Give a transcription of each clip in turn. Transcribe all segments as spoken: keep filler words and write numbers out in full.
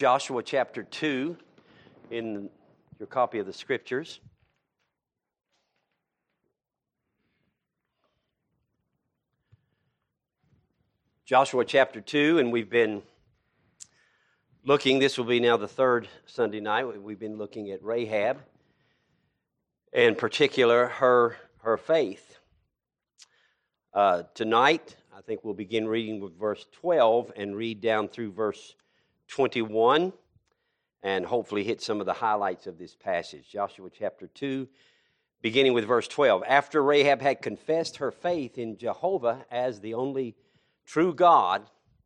Joshua chapter two in your copy of the Scriptures. Joshua chapter two, and we've been looking, this will be now the third Sunday night, we've been looking at Rahab, in particular her, her faith. Uh, tonight, I think we'll begin reading with verse twelve and read down through verse twenty-one, and hopefully hit some of the highlights of this passage. Joshua chapter two, beginning with verse twelve. After Rahab had confessed her faith in Jehovah as the only true God,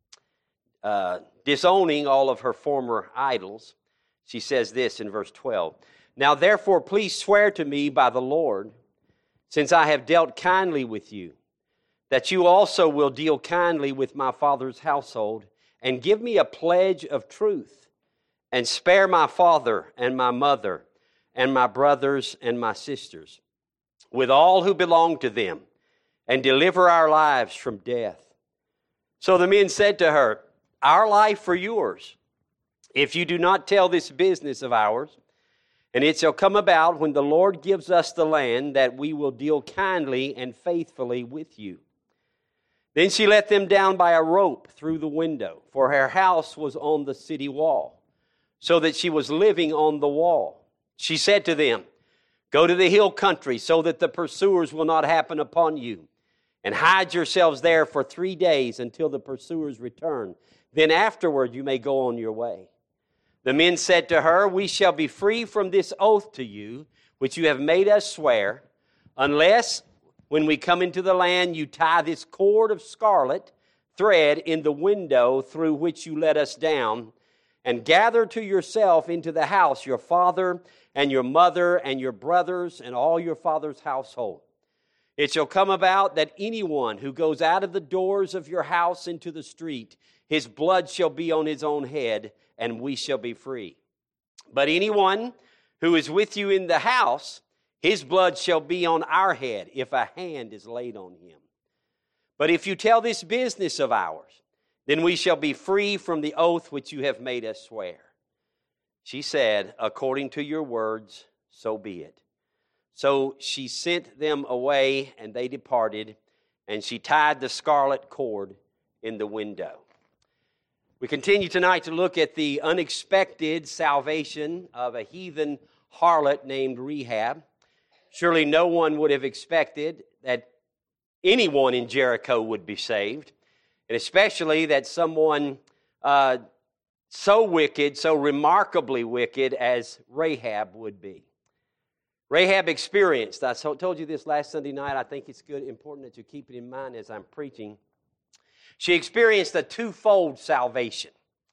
uh, disowning all of her former idols, she says this in verse twelve. Now therefore please swear to me by the Lord, since I have dealt kindly with you, that you also will deal kindly with my father's household, and give me a pledge of truth, and spare my father and my mother, and my brothers and my sisters, with all who belong to them, and deliver our lives from death. So the men said to her, Our life for yours, if you do not tell this business of ours. And it shall come about when the Lord gives us the land that we will deal kindly and faithfully with you. Then she let them down by a rope through the window, for her house was on the city wall, so that she was living on the wall. She said to them, Go to the hill country, so that the pursuers will not happen upon you, and hide yourselves there for three days until the pursuers return. Then afterward you may go on your way. The men said to her, We shall be free from this oath to you, which you have made us swear, unless when we come into the land, you tie this cord of scarlet thread in the window through which you let us down, and gather to yourself into the house your father and your mother and your brothers and all your father's household. It shall come about that anyone who goes out of the doors of your house into the street, his blood shall be on his own head, and we shall be free. But anyone who is with you in the house, his blood shall be on our head if a hand is laid on him. But if you tell this business of ours, then we shall be free from the oath which you have made us swear. She said, According to your words, so be it. So she sent them away, and they departed, and she tied the scarlet cord in the window. We continue tonight to look at the unexpected salvation of a heathen harlot named Rahab. Surely no one would have expected that anyone in Jericho would be saved, and especially that someone uh, so wicked, so remarkably wicked as Rahab would be. Rahab experienced, I told you this last Sunday night, I think it's good, important that you keep it in mind as I'm preaching. She experienced a twofold salvation.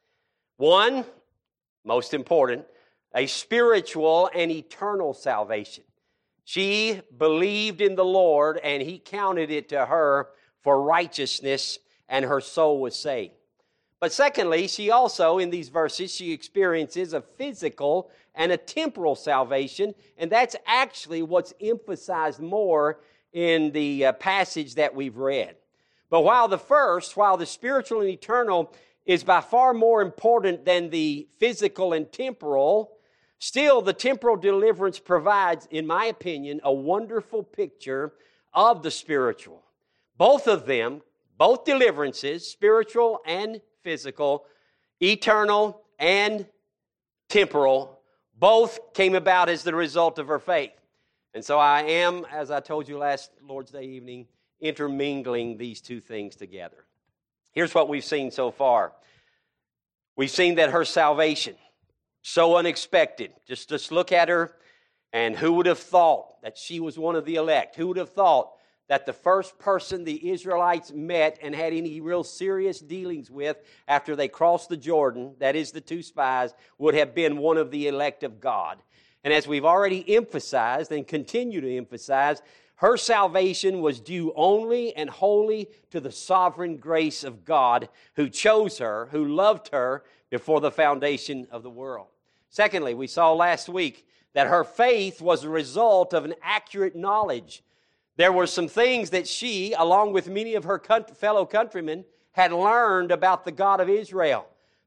One, most important, a spiritual and eternal salvation. She believed in the Lord, and He counted it to her for righteousness, and her soul was saved. But secondly, she also, in these verses, she experiences a physical and a temporal salvation, and that's actually what's emphasized more in the uh, passage that we've read. But while the first, while the spiritual and eternal is by far more important than the physical and temporal, still the temporal deliverance provides, in my opinion, a wonderful picture of the spiritual. Both of them, both deliverances, spiritual and physical, eternal and temporal, both came about as the result of her faith. And so I am, as I told you last Lord's Day evening, intermingling these two things together. Here's what we've seen so far. We've seen that her salvation, so unexpected. Just, just look at her, and who would have thought that she was one of the elect? Who would have thought that the first person the Israelites met and had any real serious dealings with after they crossed the Jordan, that is the two spies, would have been one of the elect of God? And as we've already emphasized and continue to emphasize, her salvation was due only and wholly to the sovereign grace of God, who chose her, who loved her before the foundation of the world. Secondly, we saw last week that her faith was a result of an accurate knowledge. There were some things that she, along with many of her fellow countrymen, had learned about the God of Israel.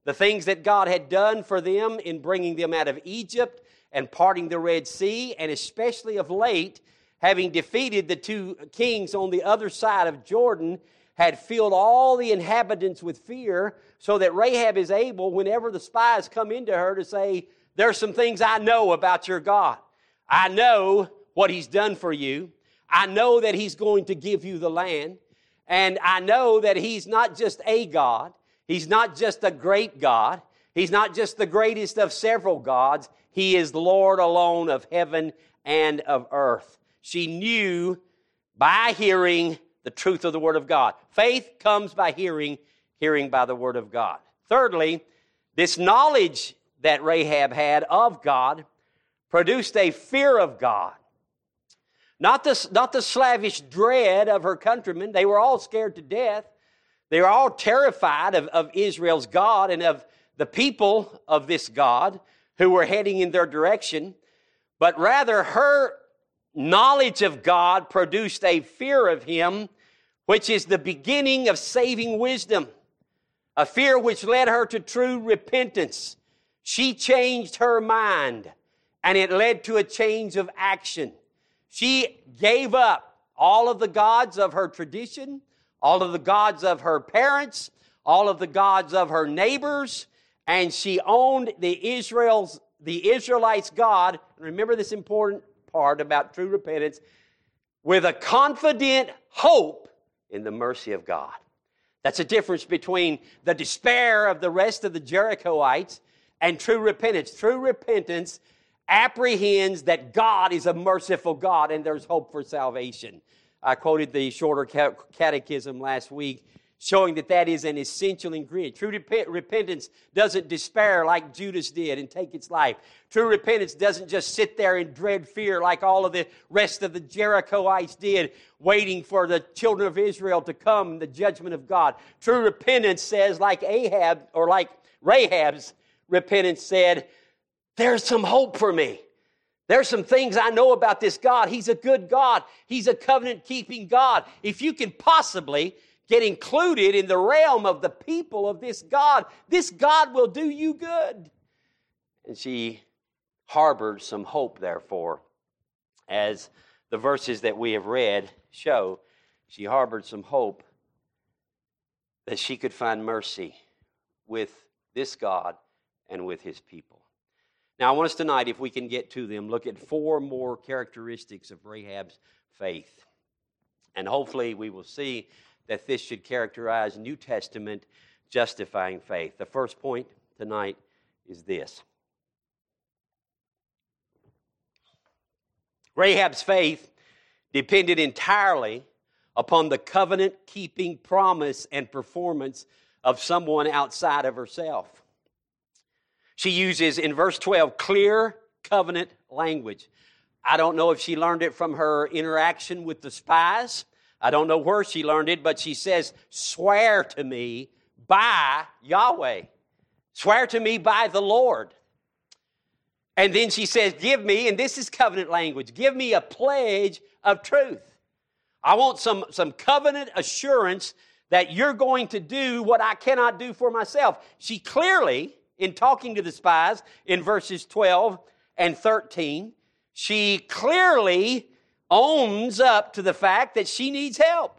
the things that God had done for them in bringing them out of Egypt and parting the Red Sea, and especially of late, having defeated the two kings on the other side of Jordan, had filled all the inhabitants with fear, so that Rahab is able, whenever the spies come into her, to say, there's some things I know about your God. I know what He's done for you. I know that He's going to give you the land. And I know that He's not just a God. He's not just a great God. He's not just the greatest of several gods. He is Lord alone of heaven and of earth. She knew by hearing the truth of the Word of God. Faith comes by hearing, hearing by the Word of God. Thirdly, this knowledge that Rahab had of God produced a fear of God. Not the, not the slavish dread of her countrymen. They were all scared to death. They were all terrified of, of Israel's God and of the people of this God who were heading in their direction. But rather, her knowledge of God produced a fear of Him, which is the beginning of saving wisdom. A fear which led her to true repentance. She changed her mind, and it led to a change of action. She gave up all of the gods of her tradition, all of the gods of her parents, all of the gods of her neighbors, and she owned the Israel's, the Israelites' God. Remember this important part about true repentance, with a confident hope in the mercy of God. That's a difference between the despair of the rest of the Jerichoites and true repentance. True repentance apprehends that God is a merciful God and there's hope for salvation. I quoted the shorter catechism last week, showing that that is an essential ingredient. True rep- repentance doesn't despair like Judas did and take its life. True repentance doesn't just sit there in dread fear like all of the rest of the Jerichoites did, waiting for the children of Israel to come, the judgment of God. True repentance says, like Ahab, or like Rahab's repentance said, there's some hope for me. There's some things I know about this God. He's a good God. He's a covenant-keeping God. If you can possibly get included in the realm of the people of this God, this God will do you good. And she harbored some hope, therefore, as the verses that we have read show. She harbored some hope that she could find mercy with this God and with His people. Now, I want us tonight, if we can get to them, look at four more characteristics of Rahab's faith. And hopefully we will see that this should characterize New Testament justifying faith. The first point tonight is this. Rahab's faith depended entirely upon the covenant-keeping promise and performance of someone outside of herself. She uses, in verse twelve, clear covenant language. I don't know if she learned it from her interaction with the spies. I don't know where she learned it, but she says, swear to me by Yahweh. Swear to me by the Lord. And then she says, give me, and this is covenant language, give me a pledge of truth. I want some, some covenant assurance that you're going to do what I cannot do for myself. She clearly, in talking to the spies in verses twelve and thirteen, she clearly owns up to the fact that she needs help.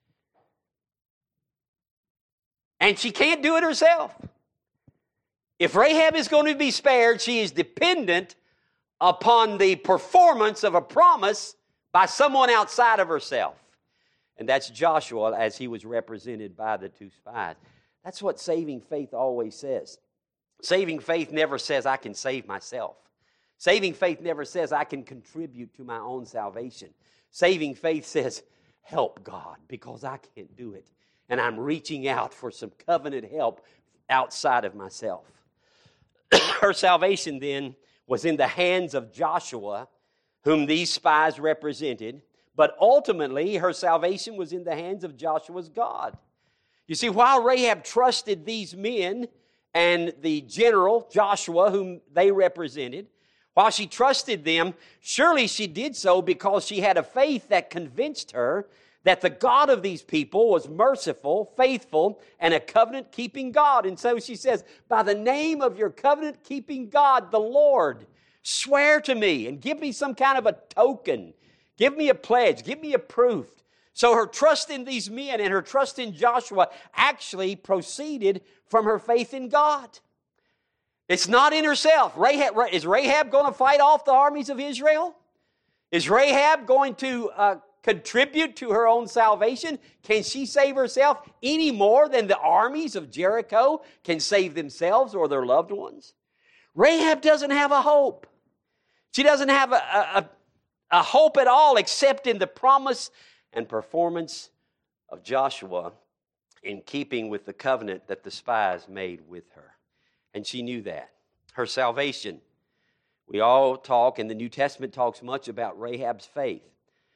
And she can't do it herself. If Rahab is going to be spared, she is dependent upon the performance of a promise by someone outside of herself. And that's Joshua as he was represented by the two spies. That's what saving faith always says. Saving faith never says I can save myself. Saving faith never says I can contribute to my own salvation. Saving faith says, help God, because I can't do it. And I'm reaching out for some covenant help outside of myself. Her salvation then was in the hands of Joshua, whom these spies represented. But ultimately, her salvation was in the hands of Joshua's God. You see, while Rahab trusted these men and the general, Joshua, whom they represented, while she trusted them, surely she did so because she had a faith that convinced her that the God of these people was merciful, faithful, and a covenant-keeping God. And so she says, by the name of your covenant-keeping God, the Lord, swear to me and give me some kind of a token. Give me a pledge. Give me a proof. So her trust in these men and her trust in Joshua actually proceeded from her faith in God. It's not in herself. Rahab, is Rahab going to fight off the armies of Israel? Is Rahab going to uh, contribute to her own salvation? Can she save herself any more than the armies of Jericho can save themselves or their loved ones? Rahab doesn't have a hope. She doesn't have a, a, a hope at all except in the promise and performance of Joshua in keeping with the covenant that the spies made with her. And she knew that. Her salvation. We all talk, and the New Testament talks much about Rahab's faith.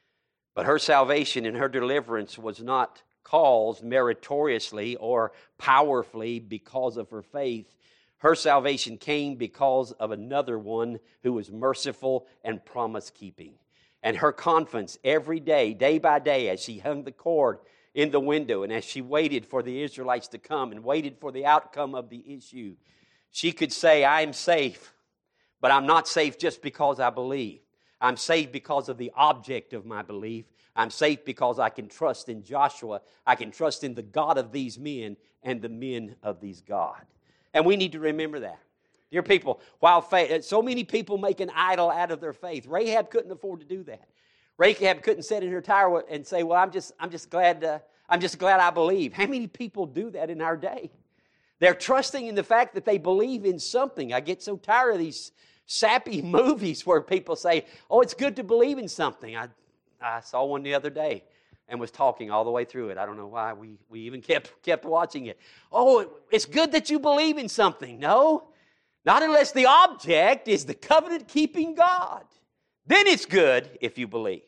But her salvation and her deliverance was not caused meritoriously or powerfully because of her faith. Her salvation came because of another one who was merciful and promise-keeping. And her confidence every day, day by day, as she hung the cord in the window and as she waited for the Israelites to come and waited for the outcome of the issue, she could say, I am safe, but I'm not safe just because I believe. I'm safe because of the object of my belief. I'm safe because I can trust in Joshua. I can trust in the God of these men and the men of these God. And we need to remember that. Dear people, while faith, so many people make an idol out of their faith. Rahab couldn't afford to do that. Rahab couldn't sit in her tower and say, well, I'm just, I'm just glad, uh, I'm just glad I believe. How many people do that in our day? They're trusting in the fact that they believe in something. I get so tired of these sappy movies where people say, oh, it's good to believe in something. I, I saw one the other day and was talking all the way through it. I don't know why we, we even kept, kept watching it. Oh, it's good that you believe in something. No, not unless the object is the covenant-keeping God. Then it's good if you believe.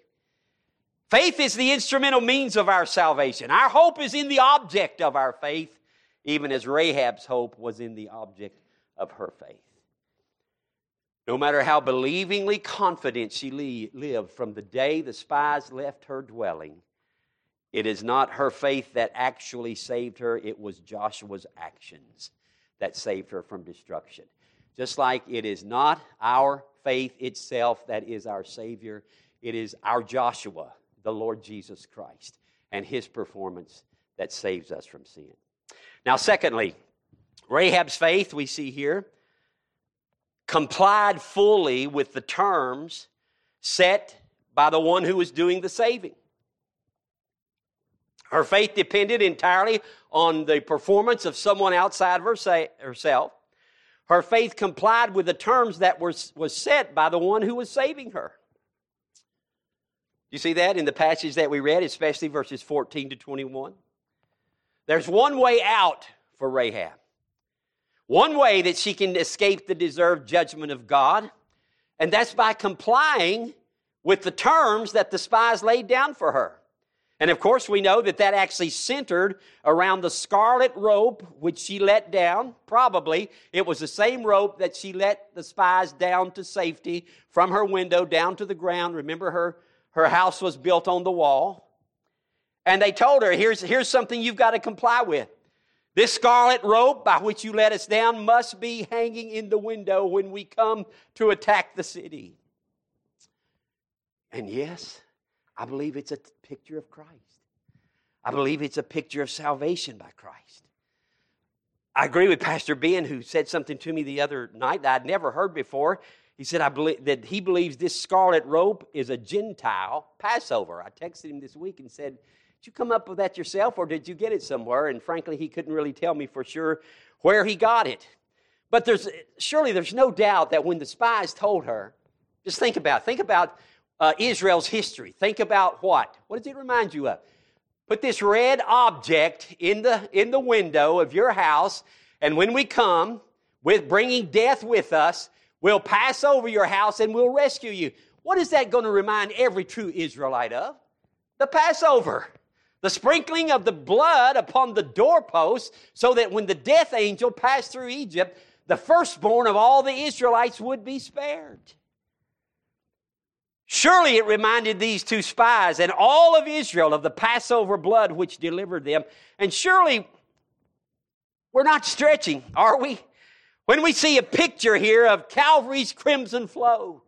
Faith is the instrumental means of our salvation. Our hope is in the object of our faith, even as Rahab's hope was in the object of her faith. No matter how believingly confident she lived from the day the spies left her dwelling, it is not her faith that actually saved her. It was Joshua's actions that saved her from destruction. Just like it is not our faith itself that is our Savior, it is our Joshua, the Lord Jesus Christ, and His performance that saves us from sin. Now, secondly, Rahab's faith, we see here, complied fully with the terms set by the one who was doing the saving. Her faith depended entirely on the performance of someone outside of herself. Her faith complied with the terms that were was set by the one who was saving her. You see that in the passage that we read, especially verses fourteen to twenty-one? There's one way out for Rahab. One way that she can escape the deserved judgment of God, and that's by complying with the terms that the spies laid down for her. And of course, we know that that actually centered around the scarlet rope which she let down. Probably it was the same rope that she let the spies down to safety from her window down to the ground. Remember, her, her house was built on the wall. And they told her, here's, here's something you've got to comply with. This scarlet rope by which you let us down must be hanging in the window when we come to attack the city. And yes, I believe it's a picture of Christ. I believe it's a picture of salvation by Christ. I agree with Pastor Ben, who said something to me the other night that I'd never heard before. He said I believe that he believes this scarlet rope is a Gentile Passover. I texted him this week and said, did you come up with that yourself or did you get it somewhere? And frankly, he couldn't really tell me for sure where he got it. But there's surely there's no doubt that when the spies told her, just think about, think about uh, Israel's history. Think about what? What does it remind you of? Put this red object in the, in the window of your house, and when we come, with bringing death with us, we'll pass over your house and we'll rescue you. What is that going to remind every true Israelite of? The Passover. The sprinkling of the blood upon the doorposts so that when the death angel passed through Egypt, the firstborn of all the Israelites would be spared. Surely it reminded these two spies and all of Israel of the Passover blood which delivered them. And surely we're not stretching, are we? When we see a picture here of Calvary's crimson flow,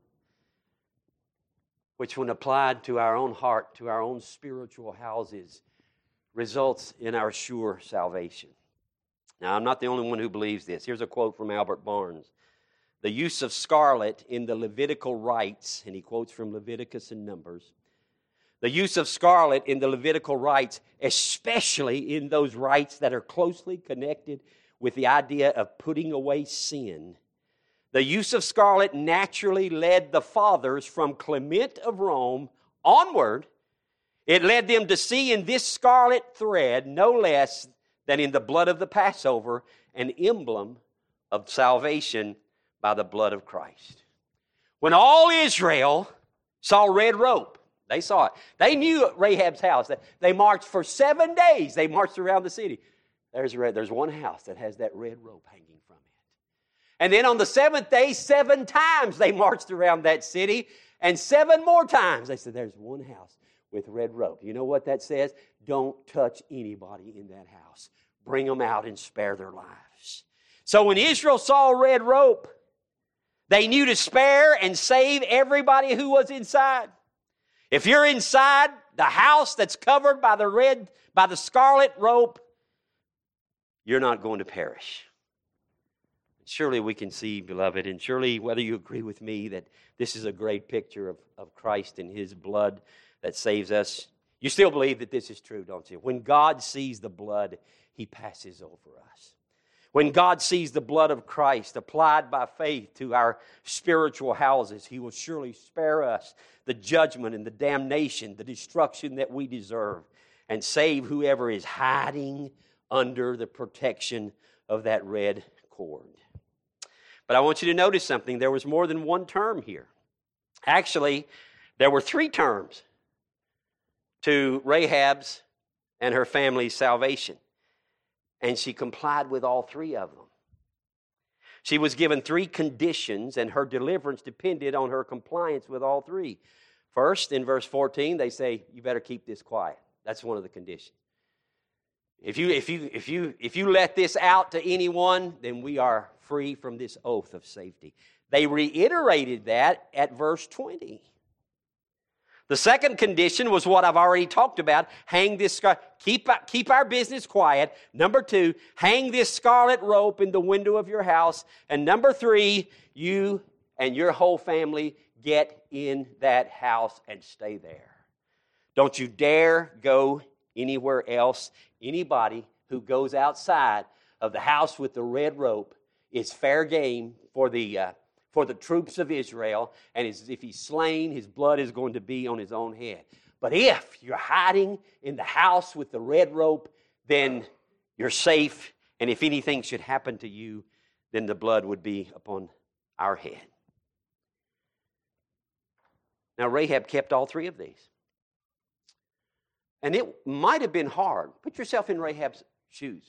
which when applied to our own heart, to our own spiritual houses, results in our sure salvation. Now, I'm not the only one who believes this. Here's a quote from Albert Barnes. The use of scarlet in the Levitical rites, and he quotes from Leviticus and Numbers, the use of scarlet in the Levitical rites, especially in those rites that are closely connected with the idea of putting away sin, the use of scarlet naturally led the fathers from Clement of Rome onward. It led them to see in this scarlet thread no less than in the blood of the Passover an emblem of salvation by the blood of Christ. When all Israel saw red rope, they saw it. They knew at Rahab's house. They marched for seven days. They marched around the city. There's red. There's one house that has that red rope hanging from it. And then on the seventh day, seven times they marched around that city. And seven more times they said, there's one house with red rope. You know what that says? Don't touch anybody in that house. Bring them out and spare their lives. So when Israel saw red rope, they knew to spare and save everybody who was inside. If you're inside the house that's covered by the red, by the scarlet rope, you're not going to perish. Surely we can see, beloved, and surely whether you agree with me that this is a great picture of, of Christ and His blood that saves us, you still believe that this is true, don't you? When God sees the blood, He passes over us. When God sees the blood of Christ applied by faith to our spiritual houses, He will surely spare us the judgment and the damnation, the destruction that we deserve, and save whoever is hiding under the protection of that red cord. But I want you to notice something. There was more than one term here. Actually, there were three terms to Rahab's and her family's salvation. And she complied with all three of them. She was given three conditions, and her deliverance depended on her compliance with all three. First, in verse fourteen, they say, you better keep this quiet. That's one of the conditions. If you, if you, if you, if you let this out to anyone, then we are free from this oath of safety. They reiterated that at verse twenty. The second condition was what I've already talked about. Hang this, keep, keep our business quiet. Number two, hang this scarlet rope in the window of your house. And number three, you and your whole family get in that house and stay there. Don't you dare go anywhere else. Anybody who goes outside of the house with the red rope is fair game for the uh, for the troops of Israel, and if he's slain, his blood is going to be on his own head. But if you're hiding in the house with the red rope, then you're safe, and if anything should happen to you, then the blood would be upon our head. Now, Rahab kept all three of these. And it might have been hard. Put yourself in Rahab's shoes.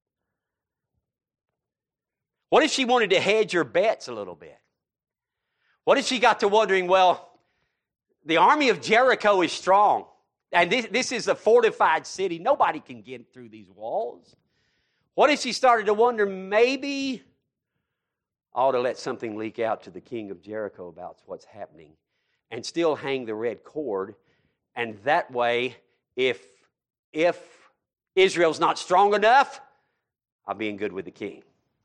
What if she wanted to hedge her bets a little bit? What if she got to wondering, well, the army of Jericho is strong, and this, this is a fortified city. Nobody can get through these walls. What if she started to wonder, maybe I ought to let something leak out to the king of Jericho about what's happening and still hang the red cord, and that way, if, if Israel's not strong enough, I'll be in good with the king.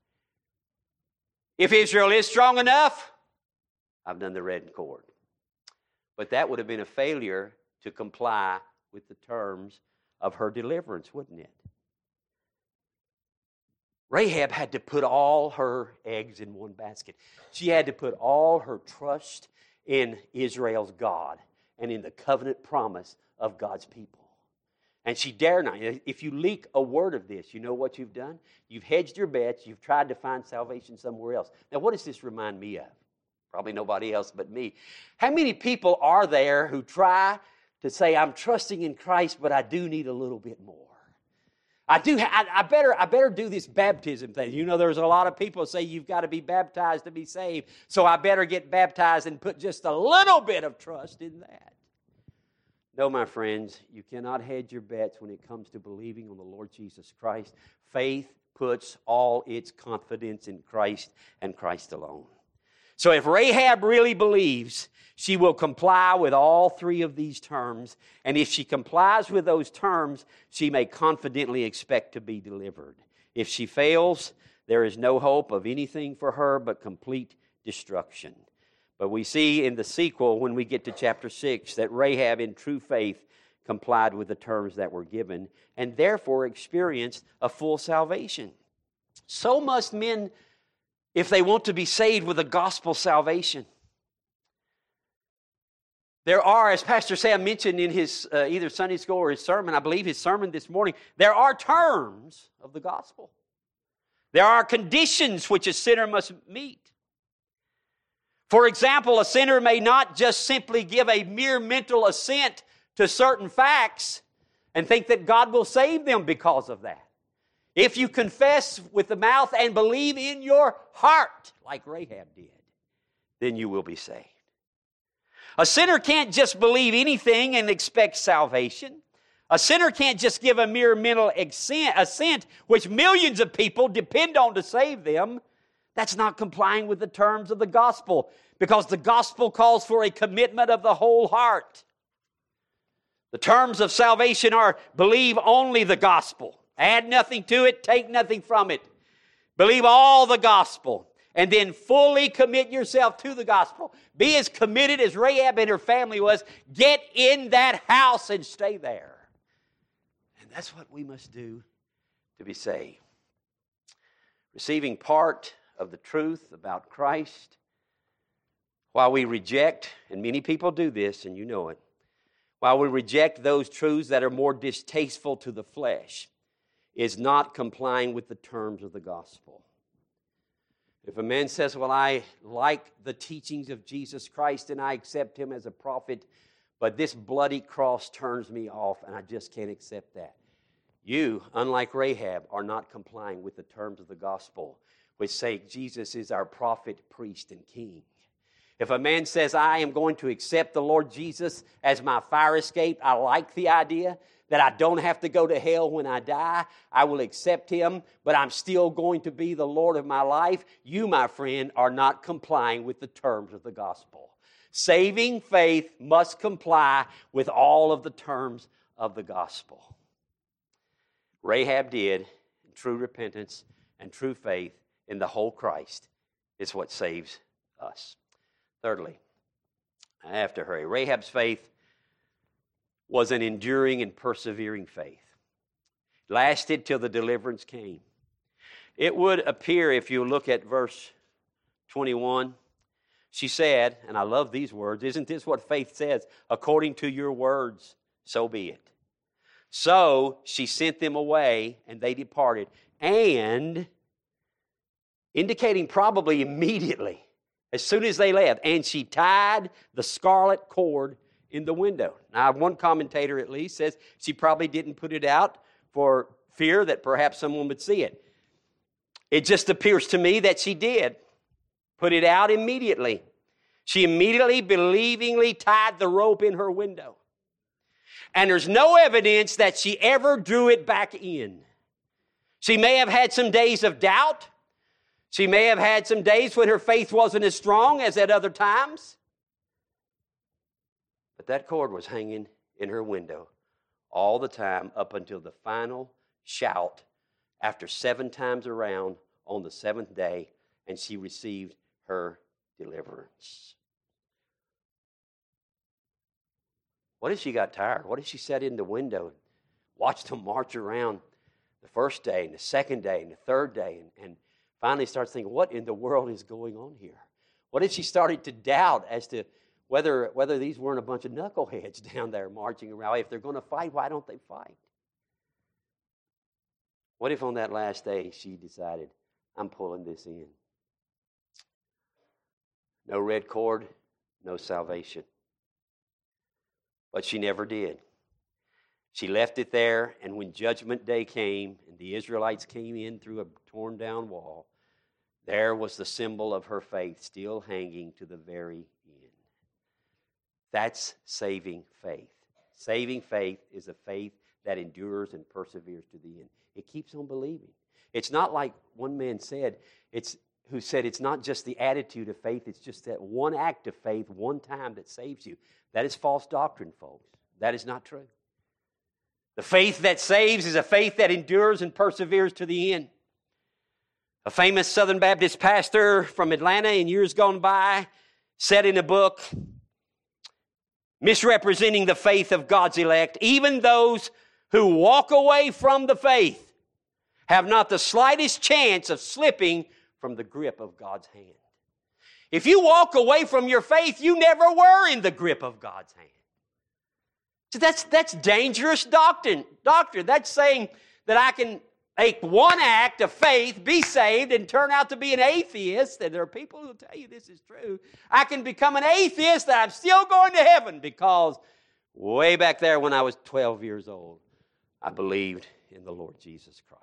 If Israel is strong enough, I've done the red cord. But that would have been a failure to comply with the terms of her deliverance, wouldn't it? Rahab had to put all her eggs in one basket. She had to put all her trust in Israel's God and in the covenant promise of God's people. And she dare not. If you leak a word of this, you know what you've done? You've hedged your bets. You've tried to find salvation somewhere else. Now, what does this remind me of? Probably nobody else but me. How many people are there who try to say, I'm trusting in Christ, but I do need a little bit more? I do. I, I better. I better do this baptism thing. You know, there's a lot of people say you've got to be baptized to be saved. So I better get baptized and put just a little bit of trust in that. No, my friends, you cannot hedge your bets when it comes to believing on the Lord Jesus Christ. Faith puts all its confidence in Christ and Christ alone. So if Rahab really believes, she will comply with all three of these terms. And if she complies with those terms, she may confidently expect to be delivered. If she fails, there is no hope of anything for her but complete destruction. But we see in the sequel, when we get to chapter six, that Rahab in true faith complied with the terms that were given and therefore experienced a full salvation. So must men, if they want to be saved with a gospel salvation. There are, as Pastor Sam mentioned in his uh, either Sunday school or his sermon, I believe his sermon this morning, there are terms of the gospel. There are conditions which a sinner must meet. For example, a sinner may not just simply give a mere mental assent to certain facts and think that God will save them because of that. If you confess with the mouth and believe in your heart, like Rahab did, then you will be saved. A sinner can't just believe anything and expect salvation. A sinner can't just give a mere mental assent, which millions of people depend on to save them. That's not complying with the terms of the gospel, because the gospel calls for a commitment of the whole heart. The terms of salvation are believe only the gospel. Add nothing to it, take nothing from it. Believe all the gospel, and then fully commit yourself to the gospel. Be as committed as Rahab and her family was. Get in that house and stay there. And that's what we must do to be saved. Receiving part of the truth about Christ, while we reject, and many people do this, and you know it, while we reject those truths that are more distasteful to the flesh, is not complying with the terms of the gospel. If a man says, well, I like the teachings of Jesus Christ and I accept him as a prophet, but this bloody cross turns me off and I just can't accept that. You, unlike Rahab, are not complying with the terms of the gospel, which say Jesus is our prophet, priest, and king. If a man says, I am going to accept the Lord Jesus as my fire escape, I like the idea that I don't have to go to hell when I die. I will accept him, but I'm still going to be the Lord of my life. You, my friend, are not complying with the terms of the gospel. Saving faith must comply with all of the terms of the gospel. Rahab did. True repentance and true faith in the whole Christ is what saves us. Thirdly, after her, Rahab's faith was an enduring and persevering faith. It lasted till the deliverance came. It would appear, if you look at verse twenty-one, she said, and I love these words, isn't this what faith says? According to your words, so be it. So she sent them away, and they departed, and indicating probably immediately, as soon as they left, and she tied the scarlet cord in the window. Now, one commentator at least says she probably didn't put it out for fear that perhaps someone would see it. It just appears to me that she did put it out immediately. She immediately, believingly tied the rope in her window. And there's no evidence that she ever drew it back in. She may have had some days of doubt. She may have had some days when her faith wasn't as strong as at other times. But that cord was hanging in her window all the time up until the final shout after seven times around on the seventh day, and she received her deliverance. What if she got tired? What if she sat in the window and watched them march around the first day and the second day and the third day and, and finally starts thinking, what in the world is going on here? What if she started to doubt as to whether, whether these weren't a bunch of knuckleheads down there marching around? If they're going to fight, why don't they fight? What if on that last day she decided, I'm pulling this in? No red cord, no salvation. But she never did. She left it there, and when Judgment Day came and the Israelites came in through a torn down wall, there was the symbol of her faith still hanging to the very end. That's saving faith. Saving faith is a faith that endures and perseveres to the end. It keeps on believing. It's not like one man said, it's who said it's not just the attitude of faith, it's just that one act of faith, one time that saves you. That is false doctrine, folks. That is not true. The faith that saves is a faith that endures and perseveres to the end. A famous Southern Baptist pastor from Atlanta in years gone by said in a book, misrepresenting the faith of God's elect, even those who walk away from the faith have not the slightest chance of slipping from the grip of God's hand. If you walk away from your faith, you never were in the grip of God's hand. So that's, that's dangerous doctrine. Doctrine. That's saying that I can make one act of faith, be saved, and turn out to be an atheist. And there are people who tell you this is true. I can become an atheist and I'm still going to heaven because way back there when I was twelve years old, I believed in the Lord Jesus Christ.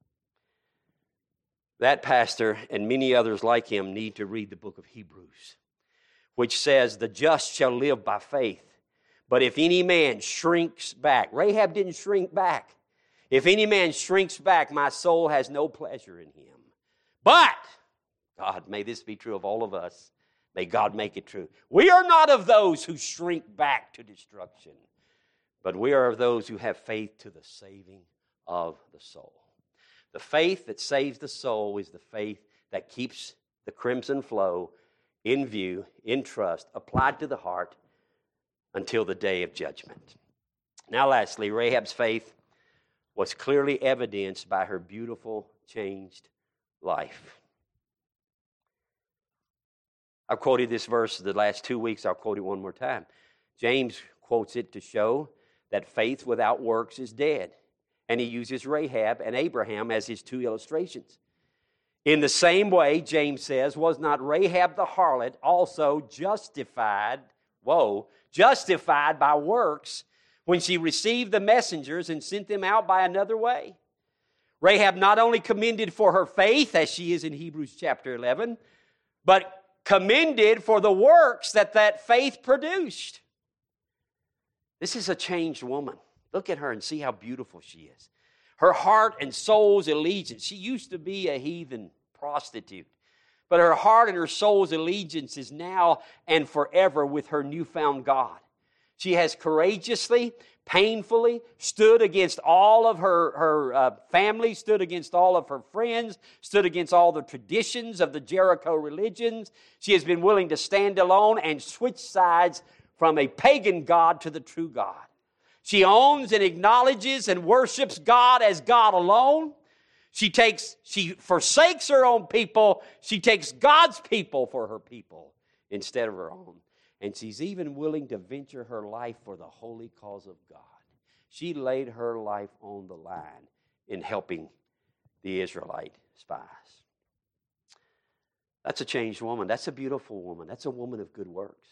That pastor and many others like him need to read the book of Hebrews, which says, the just shall live by faith. But if any man shrinks back, Rahab didn't shrink back. If any man shrinks back, my soul has no pleasure in him. But, God, may this be true of all of us. May God make it true. We are not of those who shrink back to destruction, but we are of those who have faith to the saving of the soul. The faith that saves the soul is the faith that keeps the crimson flow in view, in trust, applied to the heart until the day of judgment. Now, lastly, Rahab's faith was clearly evidenced by her beautiful, changed life. I've quoted this verse the last two weeks. I'll quote it one more time. James quotes it to show that faith without works is dead. And he uses Rahab and Abraham as his two illustrations. In the same way, James says, was not Rahab the harlot also justified, whoa, justified by works when she received the messengers and sent them out by another way? Rahab not only commended for her faith, as she is in Hebrews chapter eleven, but commended for the works that that faith produced. This is a changed woman. Look at her and see how beautiful she is. Her heart and soul's allegiance. She used to be a heathen prostitute, but her heart and her soul's allegiance is now and forever with her newfound God. She has courageously, painfully stood against all of her, her uh, family, stood against all of her friends, stood against all the traditions of the Jericho religions. She has been willing to stand alone and switch sides from a pagan God to the true God. She owns and acknowledges and worships God as God alone. She takes, she forsakes her own people. She takes God's people for her people instead of her own. And she's even willing to venture her life for the holy cause of God. She laid her life on the line in helping the Israelite spies. That's a changed woman. That's a beautiful woman. That's a woman of good works.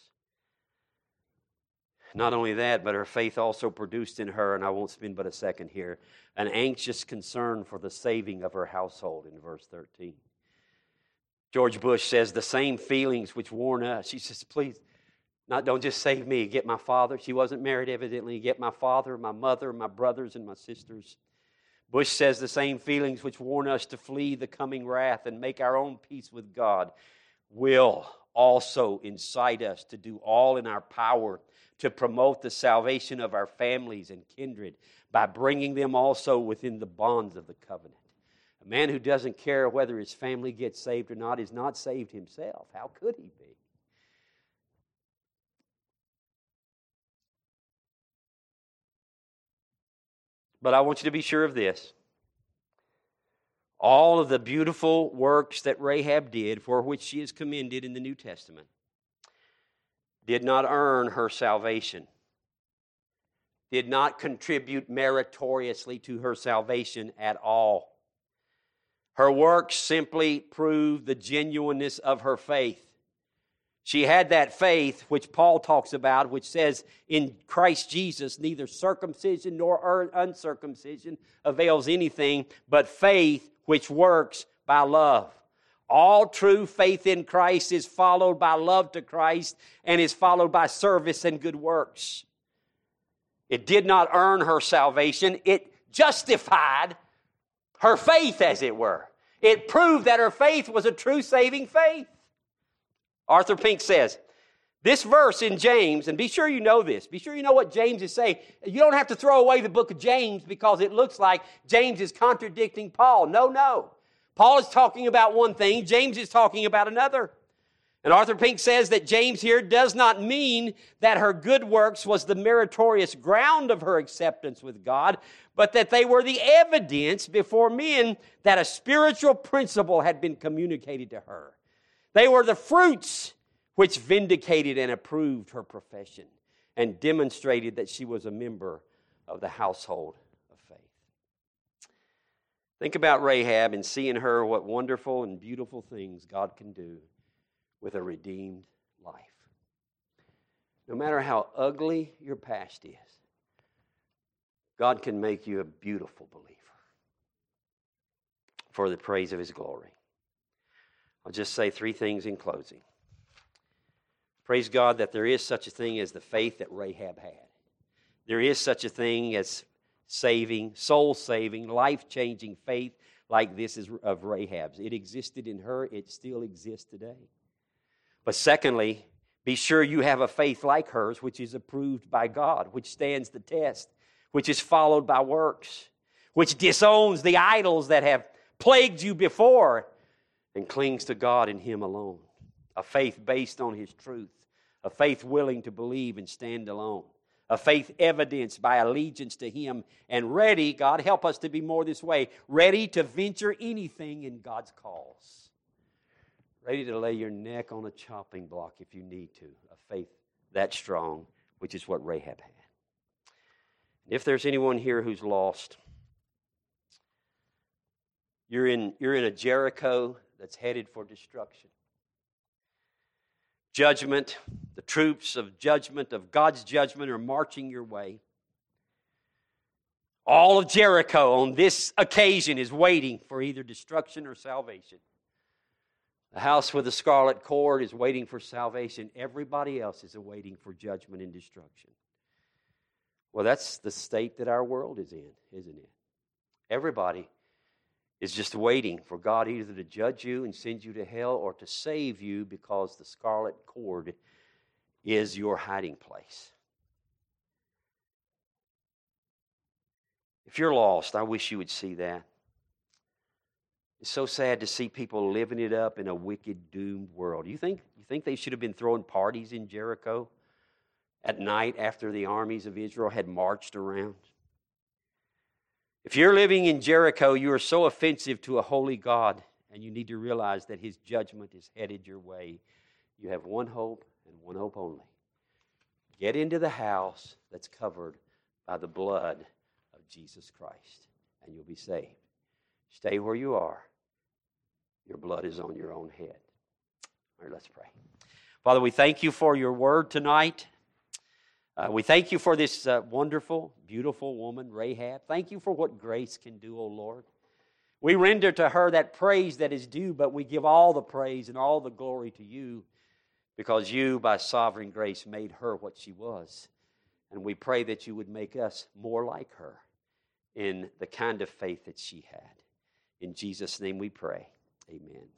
Not only that, but her faith also produced in her, and I won't spend but a second here, an anxious concern for the saving of her household in verse thirteen. George Bush says, the same feelings which warn us. She says, please, not don't just save me, get my father. She wasn't married, evidently. Get my father, my mother, my brothers, and my sisters. Bush says the same feelings which warn us to flee the coming wrath and make our own peace with God will also incite us to do all in our power to promote the salvation of our families and kindred by bringing them also within the bonds of the covenant. A man who doesn't care whether his family gets saved or not is not saved himself. How could he be? But I want you to be sure of this. All of the beautiful works that Rahab did, for which she is commended in the New Testament, did not earn her salvation, did not contribute meritoriously to her salvation at all. Her works simply prove the genuineness of her faith. She had that faith which Paul talks about, which says in Christ Jesus, neither circumcision nor uncircumcision avails anything, but faith which works by love. All true faith in Christ is followed by love to Christ and is followed by service and good works. It did not earn her salvation. It justified her faith, as it were. It proved that her faith was a true saving faith. Arthur Pink says, this verse in James, and be sure you know this, be sure you know what James is saying. You don't have to throw away the book of James because it looks like James is contradicting Paul. No, no. Paul is talking about one thing, James is talking about another. And Arthur Pink says that James here does not mean that her good works was the meritorious ground of her acceptance with God, but that they were the evidence before men that a spiritual principle had been communicated to her. They were the fruits which vindicated and approved her profession and demonstrated that she was a member of the household of faith. Think about Rahab and seeing her, what wonderful and beautiful things God can do with a redeemed life. No matter how ugly your past is, God can make you a beautiful believer for the praise of His glory. I'll just say three things in closing. Praise God that there is such a thing as the faith that Rahab had. There is such a thing as saving, soul-saving, life-changing faith like this is of Rahab's. It existed in her. It still exists today. But secondly, be sure you have a faith like hers, which is approved by God, which stands the test, which is followed by works, which disowns the idols that have plagued you before and clings to God and Him alone. A faith based on His truth. A faith willing to believe and stand alone. A faith evidenced by allegiance to Him and ready, God help us to be more this way, ready to venture anything in God's cause. Ready to lay your neck on a chopping block if you need to. A faith that strong, which is what Rahab had. If there's anyone here who's lost, you're in, you're in a Jericho that's headed for destruction. Judgment, the troops of judgment, of God's judgment are marching your way. All of Jericho on this occasion is waiting for either destruction or salvation. The house with the scarlet cord is waiting for salvation. Everybody else is awaiting for judgment and destruction. Well, that's the state that our world is in, isn't it? Everybody is just waiting for God either to judge you and send you to hell or to save you because the scarlet cord is your hiding place. If you're lost, I wish you would see that. It's so sad to see people living it up in a wicked, doomed world. You think, you think they should have been throwing parties in Jericho at night after the armies of Israel had marched around? If you're living in Jericho, you are so offensive to a holy God, and you need to realize that His judgment is headed your way. You have one hope and one hope only. Get into the house that's covered by the blood of Jesus Christ, and you'll be saved. Stay where you are. Your blood is on your own head. All right, let's pray. Father, we thank you for your word tonight. Uh, we thank you for this uh, wonderful, beautiful woman, Rahab. Thank you for what grace can do, O Lord. We render to her that praise that is due, but we give all the praise and all the glory to you because you, by sovereign grace, made her what she was. And we pray that you would make us more like her in the kind of faith that she had. In Jesus' name we pray. Amen.